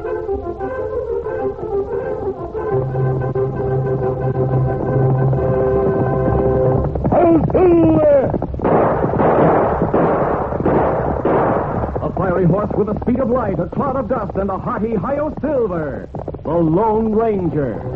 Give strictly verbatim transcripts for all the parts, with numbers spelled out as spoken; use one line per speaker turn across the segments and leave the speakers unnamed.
A fiery horse with the speed of light, a cloud of dust, and a hearty Hi-Yo Silver, the Lone Ranger.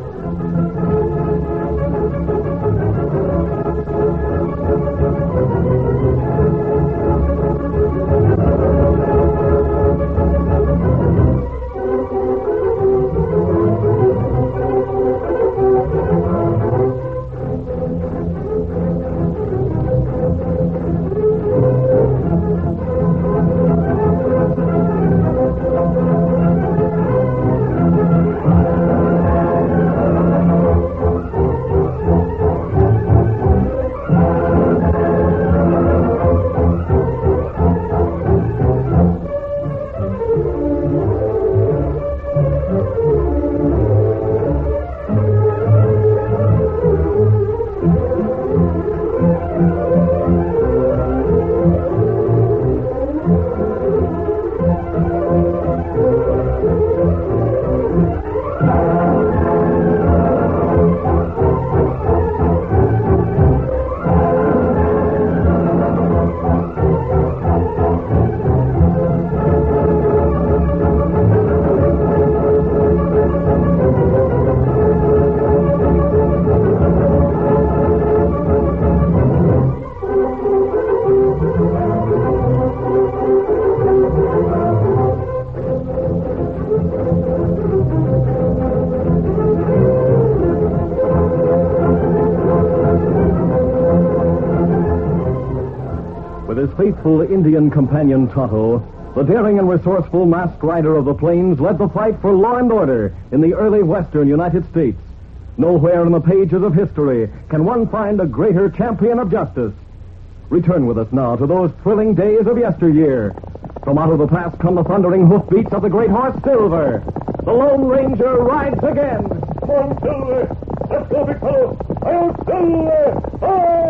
With his faithful Indian companion Tonto, the daring and resourceful masked rider of the plains led the fight for law and order in the early western United States. Nowhere in the pages of history can one find a greater champion of justice. Return with us now to those thrilling days of yesteryear. From out of the past come the thundering hoofbeats of the great horse Silver. The Lone Ranger rides again. Come on, Silver. Let's go, big fellow. Oh, Silver!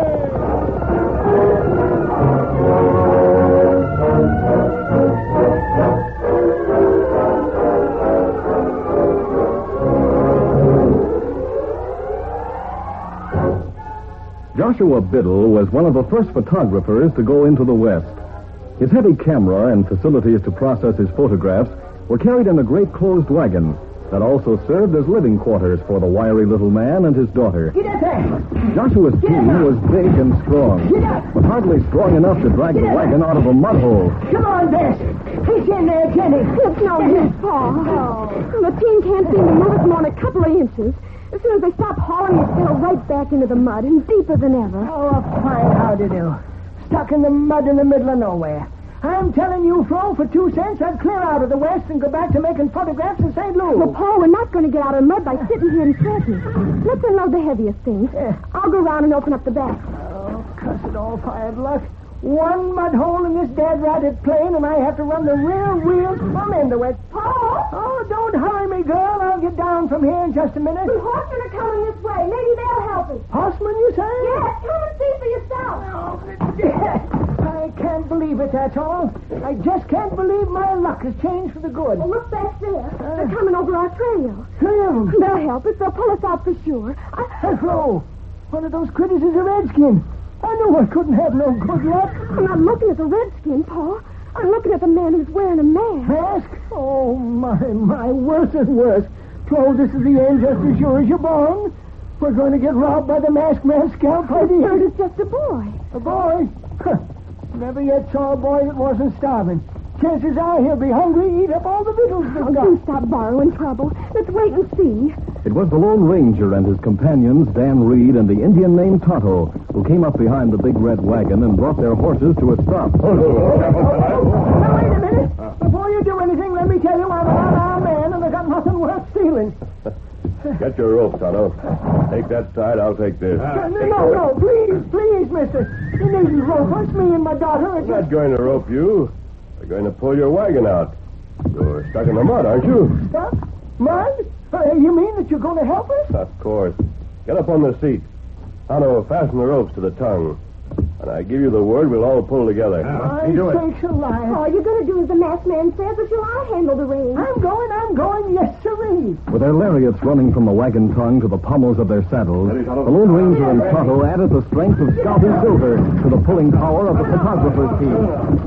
Hey! Joshua Biddle was one of the first photographers to go into the West. His heavy camera and facilities to process his photographs were carried in a great closed wagon that also served as living quarters for the wiry little man and his daughter.
Get up there!
Joshua's
Get
team
up.
was big and strong,
Get up.
but hardly strong enough to drag
Get
the
up.
wagon out of a mud hole.
Come on, Bess. Fish in there, Jenny.
It's no use, Paul. Oh. The team can't seem to move it more than a couple of inches. As soon as they stop hauling, it fell right back into the mud and deeper than ever.
Oh, a fine how to do. Stuck in the mud in the middle of nowhere. I'm telling you, Flo, for two cents, I'd clear out of the West and go back to making photographs in Saint Louis.
Well, Paul, we're not going to get out of the mud by sitting here and fretting. Let's unload the heaviest things.
Yeah.
I'll go around and open up the back.
Oh, cuss it all, fired luck. One mud hole in this dad-ratted plane, and I have to run the rear wheels plumb into it.
Paul!
Oh, don't hurry me, girl. I'll get down from here in just a minute.
The horsemen are coming this way. Maybe they'll help us.
Horseman, you say?
Yes, come and see for yourself.
I can't believe it, that's all. I just can't believe my luck has changed for the good.
Well, look back there. They're coming over our trail.
Three of them.
They'll help us. They'll pull us out for sure. I...
Hey, Flo, one of those critters is a redskin. I knew I couldn't have no good luck.
I'm not looking at the redskin, Paul. I'm looking at the man who's wearing a mask.
Mask? Oh, my, my, worse and worse. Flo, this is the end just as sure as you're born. We're going to get robbed by the masked man's scalp party.
Third is just a boy.
A boy? Huh. Never yet saw a boy that wasn't starving. Chances are he'll be hungry, eat up all the victuals
Oh,
we've
do
got.
stop borrowing trouble. Let's wait and see.
It was the Lone Ranger and his companions, Dan Reed and the Indian named Tonto, who came up behind the big red wagon and brought their horses to a stop.
Now, wait a minute. Before you do anything, let me tell you I'm an unarmed man and I got nothing worth stealing.
Get your rope, Tonto. Take that side, I'll take this.
no, no, no, please, please, mister. You needn't rope us. Me and my daughter are
I'm not
just...
going to rope you. We're going to pull your wagon out. You're stuck in the mud, aren't you?
Stuck? Mud? Uh, you mean that you're going to help us?
Of course. Get up on the seat. Tonto, fasten the ropes to the tongue. And I give you the word we'll all pull together.
My sakes alive.
All you're going to do as the masked man says, or shall I handle the reins?
I'm going, I'm going, yes, sirree.
With their lariats running from the wagon tongue to the pommels of their saddles, the Lone Ranger and Tonto added the strength of Scouty Silver to the pulling power of the photographer's team.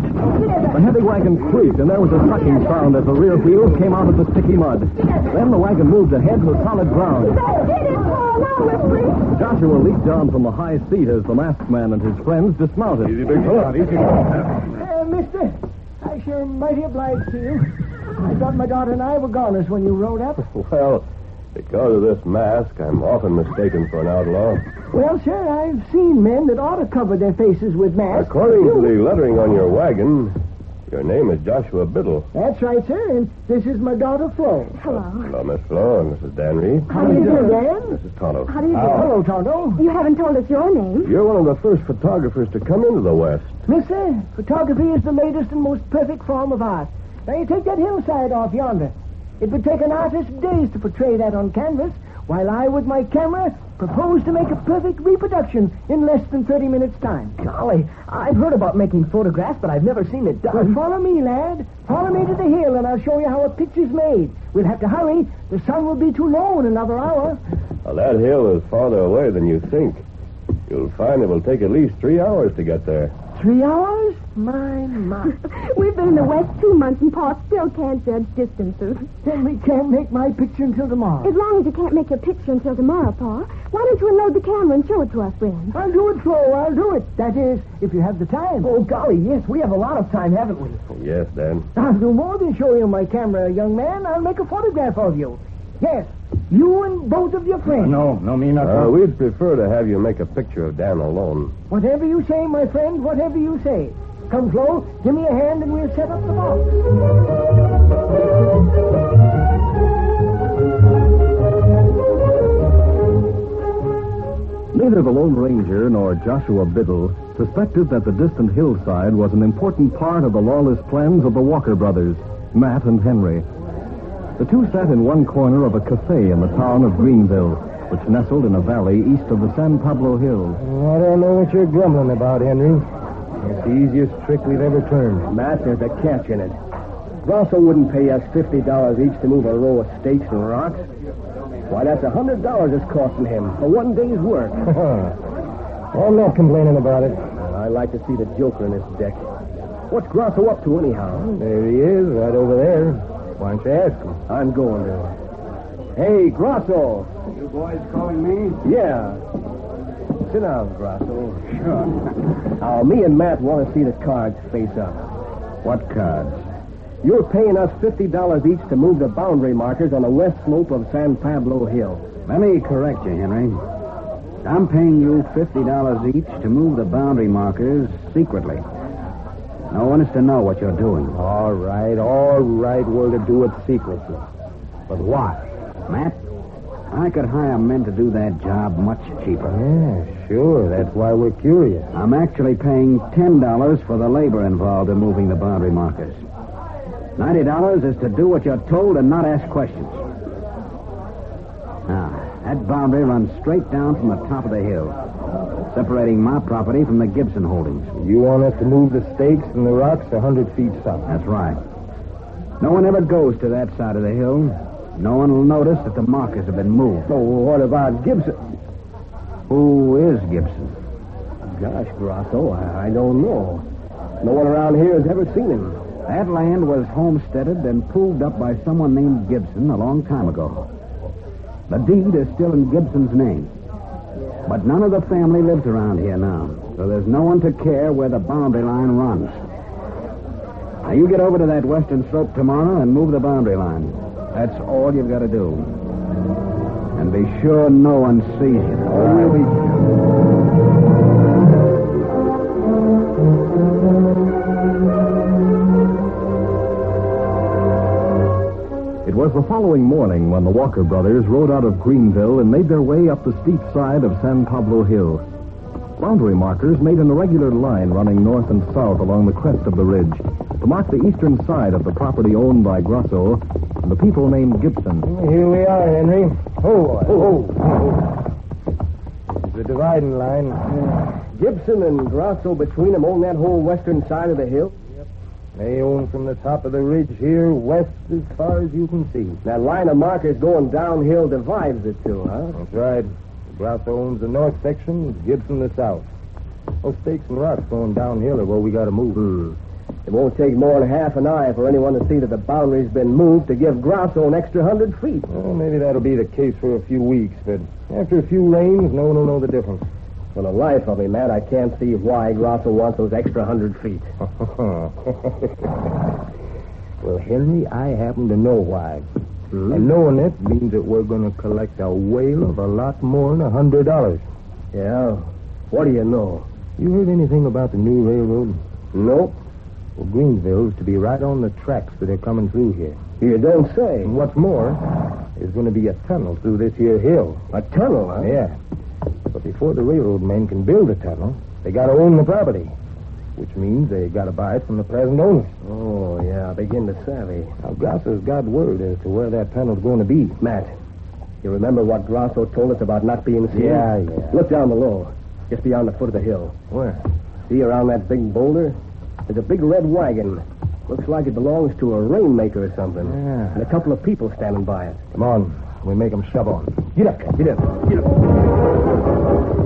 The heavy wagon creaked, and there was a sucking sound as the rear wheels came out of the sticky mud. Then the wagon moved ahead to solid ground.
Get it, Paul. Now we're free.
Joshua leaped down from the high seat as the masked man and his friends dismounted.
Easy, big fella. Easy.
Uh, mister, I sure am mighty obliged to you. I thought my daughter and I were goners when you rode up.
Well, because of this mask, I'm often mistaken for an outlaw.
Well, sir, I've seen men that ought to cover their faces with masks.
According to the lettering on your wagon, your name is Joshua Biddle.
That's right, sir, and this is my daughter, Flo.
Hello.
Hello, Miss Flo, and this is Dan Reed.
How do you do, Dan?
This is Tonto.
How do you do?
Hello, Tonto.
You haven't told us your name.
You're one of the first photographers to come into the West.
Mister, photography is the latest and most perfect form of art. Now, you take that hillside off yonder. It would take an artist days to portray that on canvas, while I, with my camera, propose to make a perfect reproduction in less than thirty minutes' time.
Golly, I've heard about making photographs, but I've never seen it
Well,
done.
follow me, lad. Follow me to the hill, and I'll show you how a picture's made. We'll have to hurry. The sun will be too low in another hour.
Well, that hill is farther away than you think. You'll find it will take at least three hours to get there.
Three hours? My, my.
We've been in the West two months, and Pa still can't judge distances.
Then we can't make my picture until tomorrow.
As long as you can't make your picture until tomorrow, Pa, why don't you unload the camera and show it to us then?
I'll do it, Flo. I'll do it. That is, if you have the time.
Oh, golly, yes, we have a lot of time, haven't we?
Yes, Dan.
I'll do more than show you my camera, young man. I'll make a photograph of you. Yes, you and both of your friends.
No, no, me not.
Uh, we'd prefer to have you make a picture of Dan alone.
Whatever you say, my friend, whatever you say. Come, Flo, give me a hand and we'll set up the box.
Neither the Lone Ranger nor Joshua Biddle suspected that the distant hillside was an important part of the lawless plans of the Walker brothers, Matt and Henry. The two sat in one corner of a cafe in the town of Greenville, which nestled in a valley east of the San Pablo Hills.
I don't know what you're grumbling about, Henry. It's the easiest trick we've ever turned.
Matt, there's a catch in it. Grosso wouldn't pay us fifty dollars each to move a row of stakes and rocks. Why, that's a hundred dollars it's costing him for one day's work.
I'm not complaining about it.
Well, I like to see the joker in this deck. What's Grosso up to, anyhow?
There he is, right over there. Why don't you ask him?
I'm going to. Hey, Grosso.
You boys calling me?
Yeah. Sit down, Grosso. Sure. Now, me and Matt want to see the cards face up.
What cards?
You're paying us fifty dollars each to move the boundary markers on the west slope of San Pablo Hill.
Let me correct you, Henry. I'm paying you fifty dollars each to move the boundary markers secretly. No one is to know what you're doing. All right, all right, we're to do it secretly. But why? Matt, I could hire men to do that job much cheaper.
Yeah, sure. That's why we're curious.
I'm actually paying ten dollars for the labor involved in moving the boundary markers. ninety dollars is to do what you're told and not ask questions. Now, that boundary runs straight down from the top of the hill, separating my property from the Gibson holdings.
You want us to move the stakes and the rocks a hundred feet south?
That's right. No one ever goes to that side of the hill. No one will notice that the markers have been moved.
So what about Gibson?
Who is Gibson?
Gosh, Grosso, I, I don't know. No one around here has ever seen him.
That land was homesteaded and pulled up by someone named Gibson a long time ago. The deed is still in Gibson's name. But none of the family lives around here now, so there's no one to care where the boundary line runs. Now, you get over to that western slope tomorrow and move the boundary line. That's all you've got to do. And be sure no one sees you.
It was the following morning when the Walker brothers rode out of Greenville and made their way up the steep side of San Pablo Hill. Boundary markers made an irregular line running north and south along the crest of the ridge to mark the eastern side of the property owned by Grosso and the people named Gibson.
Here we are, Henry. Oh, oh, oh. The dividing line. Gibson and Grosso between them own that whole western side of the hill?
They own from the top of the ridge here west as far as you can see.
That line of markers going downhill divides the two, huh?
That's right. Grosso owns the north section, Gibson the south. Those stakes and rocks going downhill are where we got to move.
Hmm. It won't take more than half an eye for anyone to see that the boundary's been moved to give Grosso an extra hundred feet.
Well, maybe that'll be the case for a few weeks, but after a few rains, no one will know the difference.
For the life of me, Matt, I can't see why Grosso wants those extra hundred feet.
Well, Henry, I happen to know why.
Hmm?
And knowing it means that we're going to collect a whale of a lot more than a hundred dollars.
Yeah? What do you know?
You heard anything about the new railroad?
Nope.
Well, Greensville's to be right on the tracks that are coming through here.
You don't say.
And what's more, there's going to be a tunnel through this here hill.
A tunnel, huh?
Yeah. But before the railroad men can build a tunnel, they got to own the property, which means they got to buy it from the present owner.
Oh, yeah, I begin to savvy.
Now, Grosso's got word as to where that tunnel's going to be.
Matt, you remember what Grosso told us about not being seen?
Yeah, yeah.
Look down below, just beyond the foot of the hill.
Where?
See around that big boulder? There's a big red wagon. Looks like it belongs to a rainmaker or something.
Yeah.
And a couple of people standing by it.
Come on. We make them shove on.
Get up, get up, get up.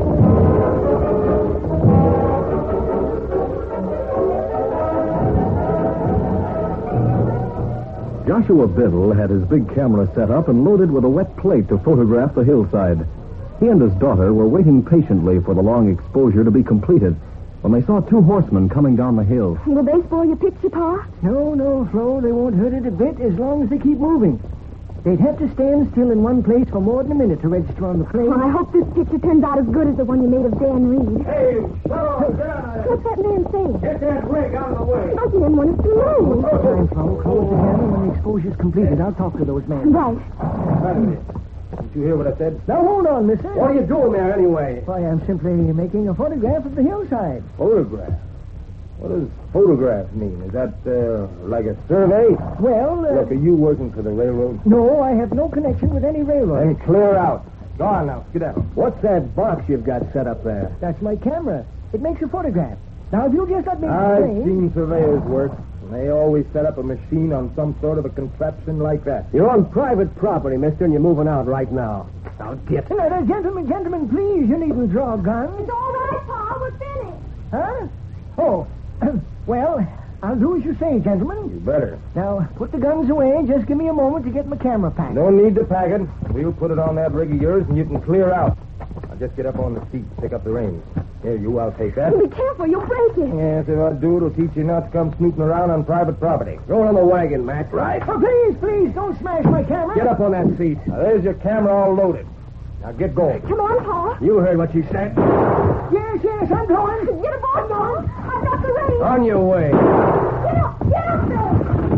Joshua Biddle had his big camera set up and loaded with a wet plate to photograph the hillside. He and his daughter were waiting patiently for the long exposure to be completed when they saw two horsemen coming down the hill.
Will they spoil your picture, Pa?
No, no, Flo, they won't hurt it a bit as long as they keep moving. They'd have to stand still in one place for more than a minute to register on the plane.
Well, I hope this picture turns out as good as the one you made of Dan Reed.
Hey, shut up! Get out of there!
What's that man saying?
Get that rig out of the way!
Those men want us to move.
Time, Flo. Close the camera when the exposure's completed. I'll talk to those men.
Right.
Did you hear what I said?
Now, hold on, mister.
What are you doing there anyway?
Why, I'm simply making a photograph of the hillside.
Photograph. What does photograph mean? Is that uh, like a survey?
Well, uh,
Look, are you working for the railroad?
no, I have no connection with any railroad.
Then clear out. Go on now. Get down.
What's that box you've got set up there?
That's my camera. It makes a photograph. Now, if you'll just let me
I've
explain...
seen surveyors work, and they always set up a machine on some sort of a contraption like that.
You're on private property, mister, and you're moving out right now. Now get.
Now, now, gentlemen, gentlemen, please, you needn't draw guns.
It's all right, Pa. We're finished.
Huh? Oh, well, I'll do as you say, gentlemen.
You better.
Now, put the guns away. Just give me a moment to get my camera packed.
No need to pack it. We'll put it on that rig of yours, and you can clear out. Now just get up on the seat, pick up the reins. Here, you, I'll take that.
Be careful. You'll break it.
Yes, if I do, it'll teach you not to come snooping around on private property.
Go on the wagon, Matt.
Right.
Oh, please, please, don't smash my camera.
Get up on that seat.
Now, there's your camera all loaded. Now, get going.
Come on, Pa.
You heard what she said.
Yes, yes, I'm going.
Get aboard, Mom. I've got the reins.
On your way.
Get up. Get up there.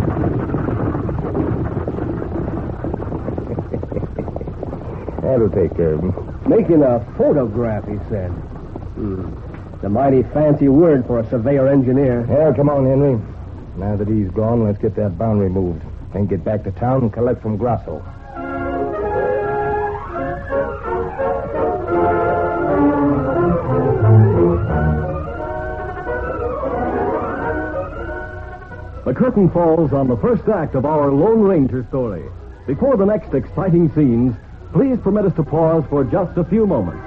That'll take care of him.
Making a photograph, he said. Hmm. It's a mighty fancy word for a surveyor engineer.
Yeah, come on, Henry. Now that he's gone, let's get that boundary moved. Then get back to town and collect from Grosso.
The curtain falls on the first act of our Lone Ranger story. Before the next exciting scenes, please permit us to pause for just a few moments.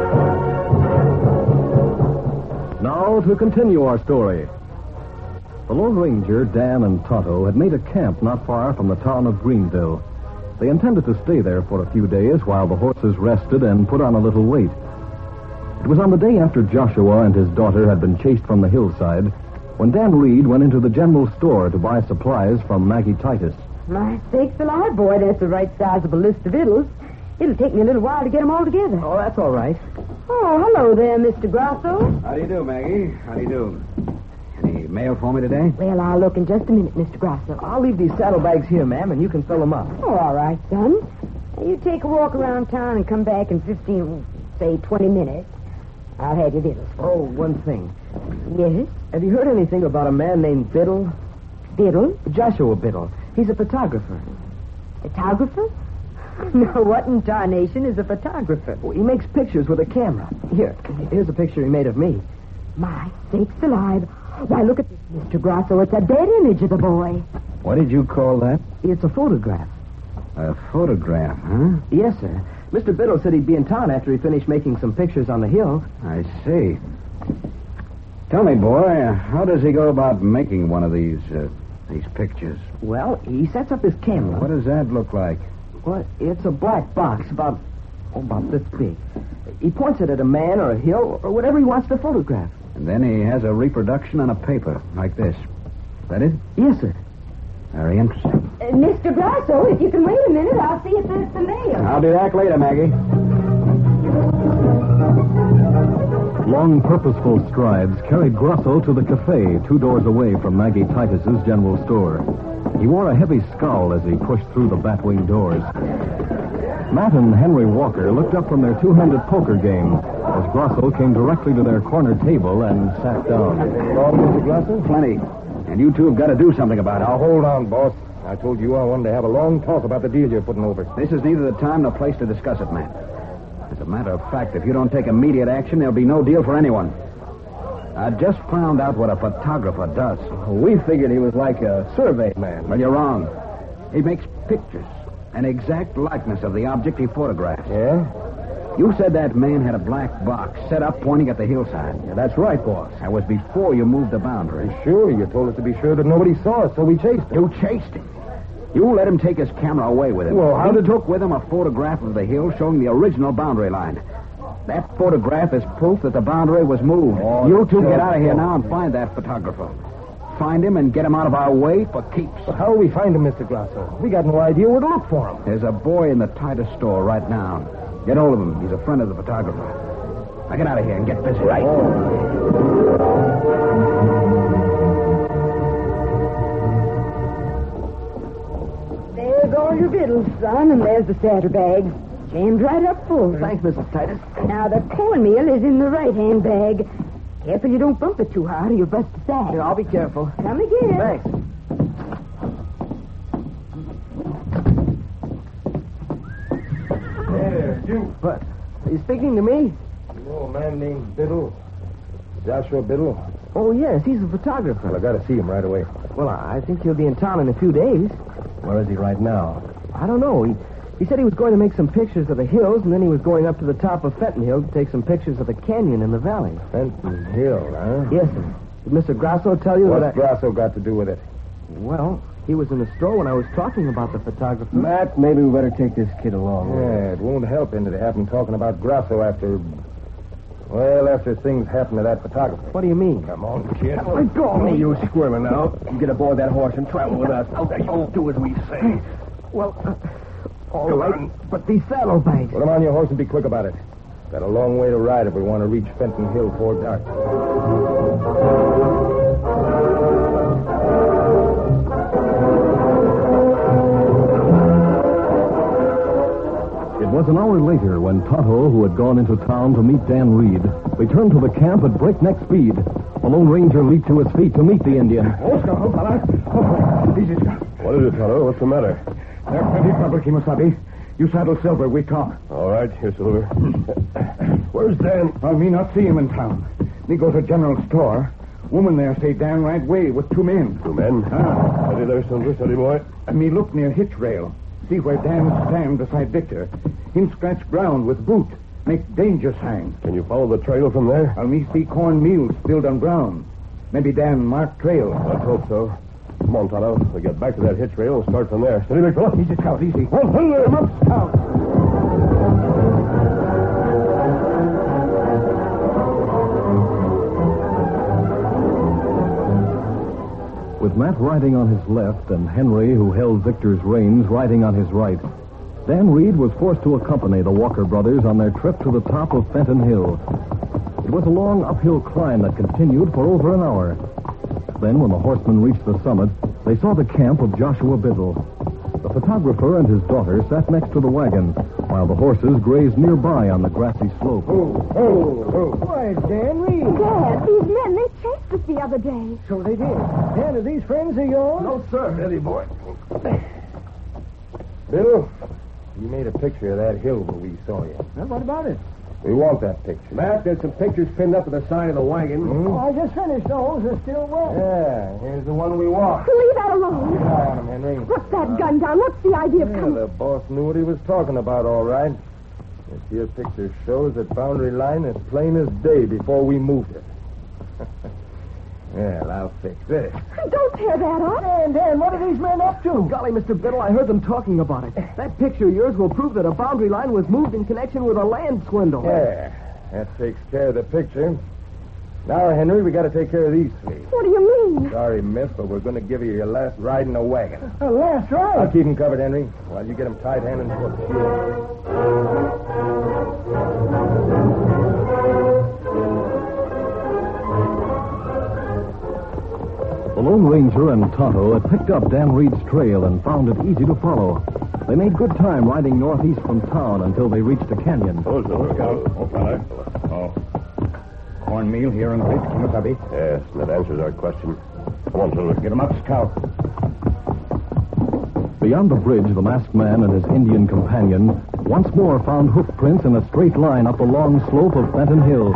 To continue our story. The Lone Ranger, Dan, and Tonto had made a camp not far from the town of Greenville. They intended to stay there for a few days while the horses rested and put on a little weight. It was on the day after Joshua and his daughter had been chased from the hillside when Dan Reed went into the general store to buy supplies from Maggie Titus.
My sakes alive, boy, that's the right size of a list of victuals. It'll take me a little while to get them all together.
Oh, that's all right.
Oh, hello there, Mister Grosso.
How do you do, Maggie? How do you do? Any mail for me today?
Well, I'll look in just a minute, Mister Grosso.
I'll leave these saddlebags here, ma'am, and you can fill them up.
Oh, all right, son. You take a walk around town and come back in fifteen, say twenty minutes. I'll have your victuals.
Oh, one thing.
Yes?
Have you heard anything about a man named Biddle?
Biddle?
Joshua Biddle. He's a photographer.
Photographer? No, what in tarnation is a photographer?
Well, he makes pictures with a camera. Here, here's a picture he made of me.
My sakes alive. Why, look at this, Mister Grosso. It's a dead image of the boy.
What did you call that?
It's a photograph.
A photograph, huh?
Yes, sir. Mister Biddle said he'd be in town after he finished making some pictures on the hill.
I see. Tell me, boy, uh, how does he go about making one of these uh, these pictures?
Well, he sets up his camera.
What does that look like?
Well, it's a black box about, oh, about this big. He points it at a man or a hill or whatever he wants to photograph.
And then he has a reproduction on a paper like this. Is that it?
Yes, sir.
Very interesting.
Uh, Mister Grosso, if you can wait a minute, I'll see if there's the mail.
I'll do that later, Maggie.
Long, purposeful strides carried Grosso to the cafe two doors away from Maggie Titus's general store. He wore a heavy scowl as he pushed through the batwing doors. Matt and Henry Walker looked up from their two-handed poker game as Grosso came directly to their corner table and sat down.
Long, Mister Grosso?
Plenty. And you two have got to do something about it.
Now, hold on, boss. I told you I wanted to have a long talk about the deal you're putting over.
This is neither the time nor place to discuss it, Matt. As a matter of fact, if you don't take immediate action, there'll be no deal for anyone. I just found out what a photographer does.
We figured he was like a survey man.
Well, you're wrong. He makes pictures, an exact likeness of the object he photographs.
Yeah?
You said that man had a black box set up pointing at the hillside.
Yeah, that's right, boss.
That was before you moved the boundary.
Sure, you told us to be sure that nobody saw us, so we chased him.
You chased him. You let him take his camera away with him.
Well, how
he
did-
took with him a photograph of the hill showing the original boundary line. That photograph is proof that the boundary was moved.
Oh,
you two
sure.
get out of here now and find that photographer. Find him and get him out of our way for keeps.
But how will we find him, Mister Grosso? We got no idea where to look for him.
There's a boy in the Titus store right now. Get hold of him. He's a friend of the photographer. Now get out of here and get busy. Right.
There's all your victuals, son, and there's the saddlebags. Jammed right up full.
Thanks, Missus Titus.
Now, the cornmeal is in the right-hand bag. Careful you don't bump it too hard or you'll bust the sack.
Here, I'll be careful.
Come again.
Thanks.
There, you.
What? Are you speaking to me?
You know a man named Biddle? Joshua Biddle?
Oh, yes, he's a photographer.
Well, I got to see him right away.
Well, I think he'll be in town in a few days.
Where is he right now?
I don't know. He, he said he was going to make some pictures of the hills, and then he was going up to the top of Fenton Hill to take some pictures of the canyon in the valley.
Fenton Hill, huh?
Yes, sir. Did Mister Grosso tell you
What's
that I...
Grosso got to do with it?
Well, he was in the store when I was talking about the photographer.
Matt, maybe we better take this kid along.
Yeah, it won't help into to have him talking about Grosso after... Well, after things happen to that photographer.
What do you mean?
Come on, kid.
Let go of me, you squirming now. You get aboard that horse and travel with us. You'll do as we say.
Well, uh, all right, but these saddlebags...
Put him on your horse and be quick about it. Got a long way to ride if we want to reach Fenton Hill before dark.
It was an hour later when Tonto, who had gone into town to meet Dan Reed, returned to the camp at breakneck speed. The Lone Ranger leaped to his feet to meet the Indian.
Oscar, hold on. Easy, Oscar.
What is it, Tonto? What's the matter?
There's plenty trouble, Kimosabe. You saddle Silver, we talk.
All right, here, Silver. Where's Dan?
I me not see him in town. Me go to general store. Woman there say Dan right way with two men.
Two men?
Ah.
Steady there, Silver. Steady, boy.
And me look near hitch rail. See where Dan stand beside Victor. Him scratch ground with boot. Make danger sign.
Can you follow the trail from there?
I'll me see corn meal spilled on ground.
Maybe Dan marked trail.
Let's hope so. Come on, Tonto. We'll get back to that hitch rail and start from there. Steady, big fella.
Easy, Scout, easy.
Come on, come up, Scout.
With Matt riding on his left and Henry, who held Victor's reins, riding on his right, Dan Reed was forced to accompany the Walker brothers on their trip to the top of Fenton Hill. It was a long uphill climb that continued for over an hour. Then, when the horsemen reached the summit, they saw the camp of Joshua Biddle. The photographer and his daughter sat next to the wagon, while the horses grazed nearby on the grassy slope.
Oh, oh, oh. Why, Dan Reed.
Dad, these men, they chased us the other day.
So they did. Dan, are these friends of yours?
No, sir. Steady, boy. Bill, you made a picture of that hill where we saw you.
Well, what about it?
We want that picture.
Matt, there's some pictures pinned up to the side of the wagon.
Oh, I just finished those. They're still wet.
Yeah, here's the one we want.
Leave that alone.
Keep an eye on him, Henry.
Put that gun down. What's the idea of
Yeah,
coming?
the boss knew what he was talking about, all right. This here picture shows that boundary line as plain as day before we moved it. Well, I'll fix this.
Don't tear that up.
Dan, Dan, what are these men up to?
Golly, Mister Biddle, I heard them talking about it. That picture of yours will prove that a boundary line was moved in connection with a land swindle.
Yeah, that takes care of the picture. Now, Henry, we got to take care of these three.
What do you mean?
Sorry, miss, but we're going to give you your last ride in a wagon.
Uh, last ride.
I'll keep them covered, Henry, while you get them tied hand and foot.
The Lone Ranger and Tonto had picked up Dan Reed's trail and found it easy to follow. They made good time riding northeast from town until they reached a canyon.
Oh, Scout. Oh, fella.
Oh. Cornmeal here on the ridge, Kimasabi.
Yes, that answers our question. Come on, Silver.
Get him up, Scout.
Beyond the bridge, the masked man and his Indian companion once more found hoof prints in a straight line up the long slope of Fenton Hill.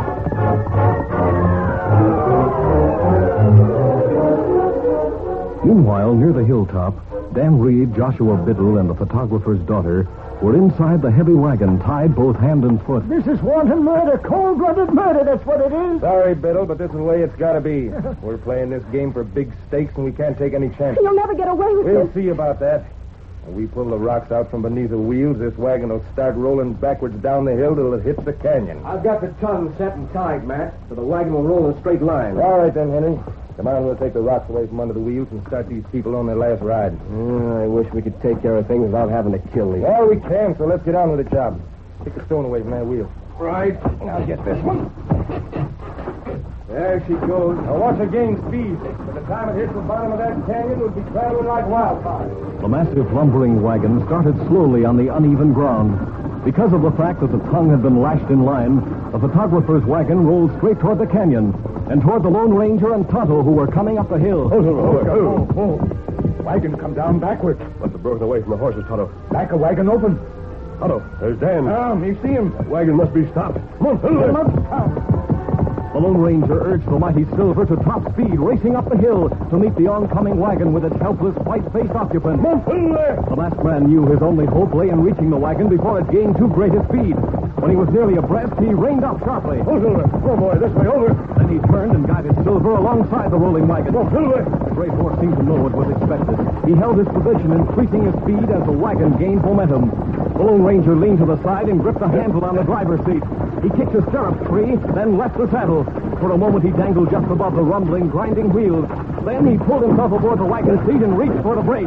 Meanwhile, near the hilltop, Dan Reed, Joshua Biddle, and the photographer's daughter were inside the heavy wagon, tied both hand and foot.
This is wanton murder, cold-blooded murder, that's what it is.
Sorry, Biddle, but this is the way it's got to be. We're playing this game for big stakes, and we can't take any chances.
You'll never get away with
We'll
this.
see about that. When we pull the rocks out from beneath the wheels, this wagon will start rolling backwards down the hill till it hits the canyon.
I've got the tongue set and tied, Matt, so the wagon will roll in a straight line.
All right, then, Henry. Come on, we'll take the rocks away from under the wheels and start these people on their last ride.
Mm, I wish we could take care of things without having to kill these.
Well, we can, so let's get on with the job. Take the stone away from that wheel.
Right.
I'll get this one.
There she goes.
Now watch her gain speed. By the time it hits the bottom of that canyon, we'll be traveling like wildfire.
The massive lumbering wagon started slowly on the uneven ground. Because of the fact that the tongue had been lashed in line, the photographer's wagon rolled straight toward the canyon and toward the Lone Ranger and Tonto, who were coming up the hill.
Oh, oh, oh,
Oh, wagon come down backwards.
Must have broken away from the horses, Tonto.
Back a wagon open.
Tonto, there's Dan.
Ah, me see him.
That wagon must be stopped. Come on, Silver.
The Lone Ranger urged the mighty Silver to top speed, racing up the hill to meet the oncoming wagon with its helpless, white-faced occupant. The masked man knew his only hope lay in reaching the wagon before it gained too great a speed. When he was nearly abreast, he reined up sharply.
Oh, Silver. Oh, boy, this way, over.
Then he turned and guided Silver alongside the rolling wagon.
Oh, Silver.
The great horse seemed to know what was expected. He held his position, increasing his speed as the wagon gained momentum. The Lone Ranger leaned to the side and gripped the handle on the driver's seat. He kicked his stirrups free, then left the saddle. For a moment, he dangled just above the rumbling, grinding wheels. Then he pulled himself aboard the wagon seat and reached for the brake.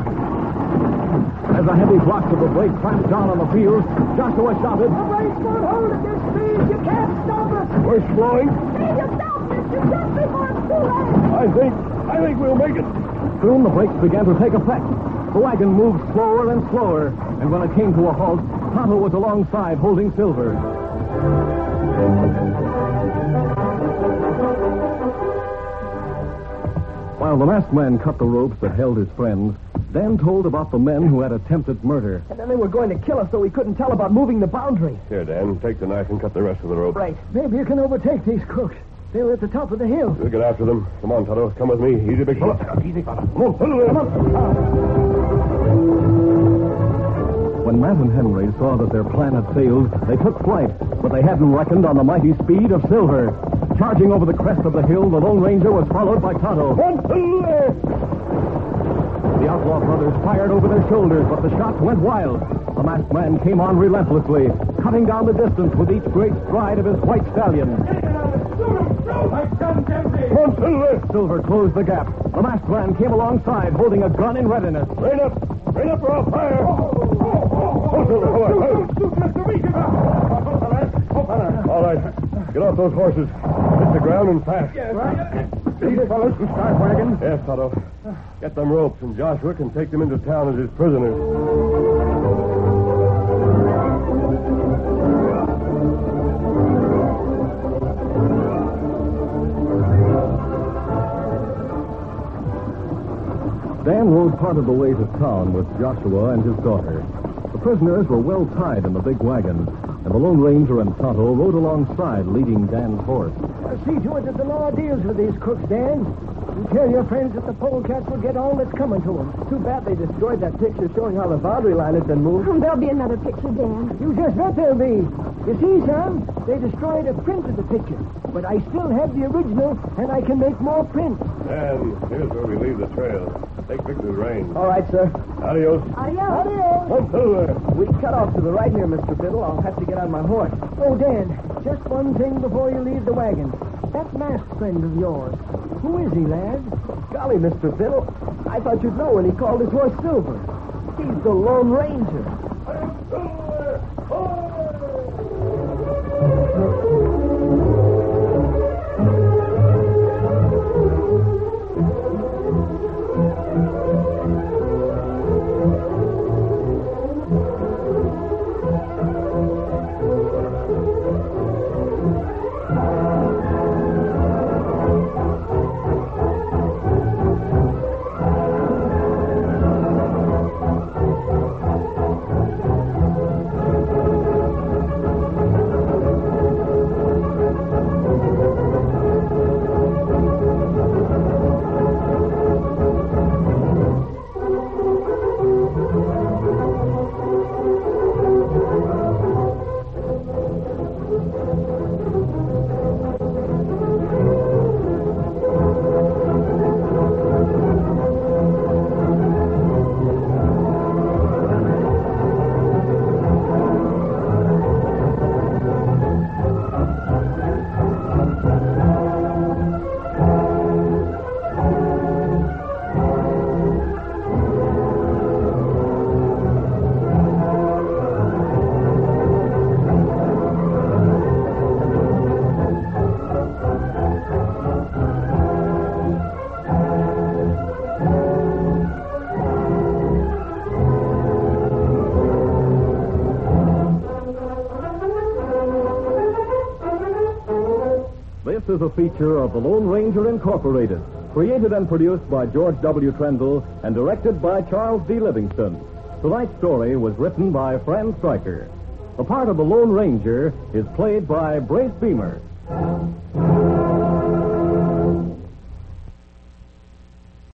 As the heavy blocks of the brake clamped down on the field, Joshua shouted,
The brake won't hold at this speed. You can't stop us.
We're slowing.
Save yourself, mister, just before it's too late.
I think, I think we'll make it.
Soon the brakes began to take effect. The wagon moved slower and slower, and when it came to a halt, Tonto was alongside holding Silver. While the masked man cut the ropes that held his friends, Dan told about the men who had attempted murder.
And then they were going to kill us so we couldn't tell about moving the boundary.
Here, Dan, take the knife and cut the rest of the rope.
Right.
Maybe you can overtake these crooks. They were at the top of the hill.
We'll get after them. Come on, Tonto. Come with me. Easy, big fella.
Easy, fella.
Come on, Silver. Come on.
When Matt and Henry saw that their plan had failed, they took flight, but they hadn't reckoned on the mighty speed of Silver. Charging over the crest of the hill, the Lone Ranger was followed by Tonto. The outlaw brothers fired over their shoulders, but the shots went wild. The masked man came on relentlessly, cutting down the distance with each great stride of his white stallion.
Come on, Silver!
Silver closed the gap. The masked man came alongside, holding a gun in readiness.
Rain up! Rain up or I'll fire! Oh, Silver, come on. All right. Get off those horses. Hit the ground and fast.
Yes, these fellows from Start Wagon?
Yes, Tonto. Get them ropes, and Joshua can take them into town as his prisoners.
Dan rode part of the way to town with Joshua and his daughter. The prisoners were well tied in the big wagon, and the Lone Ranger and Tonto rode alongside, leading Dan's horse.
Uh, see to it that the law deals with these crooks, Dan. You tell your friends that the polecats will get all that's coming to them.
Too bad they destroyed that picture showing how the boundary line has been moved.
Oh, there'll be another picture, Dan.
You just bet there'll be. You see, son, they destroyed a print of the picture, but I still have the original, and I can make more prints.
And here's where we leave the trail. Take Victor's reins.
All right, sir.
Adios.
Adios.
Adios.
Come, Silver.
We cut off to the right here, Mister Biddle. I'll have to get on my horse.
Oh, Dan, just one thing before you leave the wagon. That masked friend of yours, who is he, lad?
Golly, Mister Biddle, I thought you'd know when he called his horse Silver. He's the Lone Ranger.
This is a feature of the Lone Ranger Incorporated, created and produced by George W. Trendle and directed by Charles D. Livingston. Tonight's story was written by Fran Stryker. The part of the Lone Ranger is played by Brace Beamer.